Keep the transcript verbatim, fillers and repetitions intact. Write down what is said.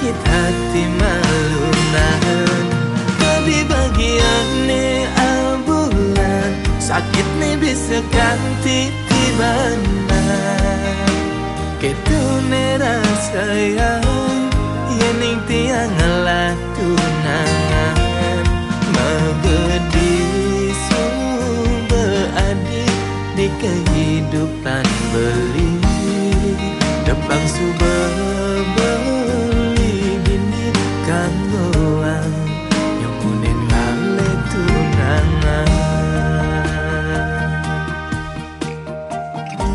sakit hati malu nahan. Tapi bagian ni bulan sakit ni bisa ganti di mana. Ketu ni rasa yang yang tiang latunangan menjadi sumber adik di kehidupan beli depan subah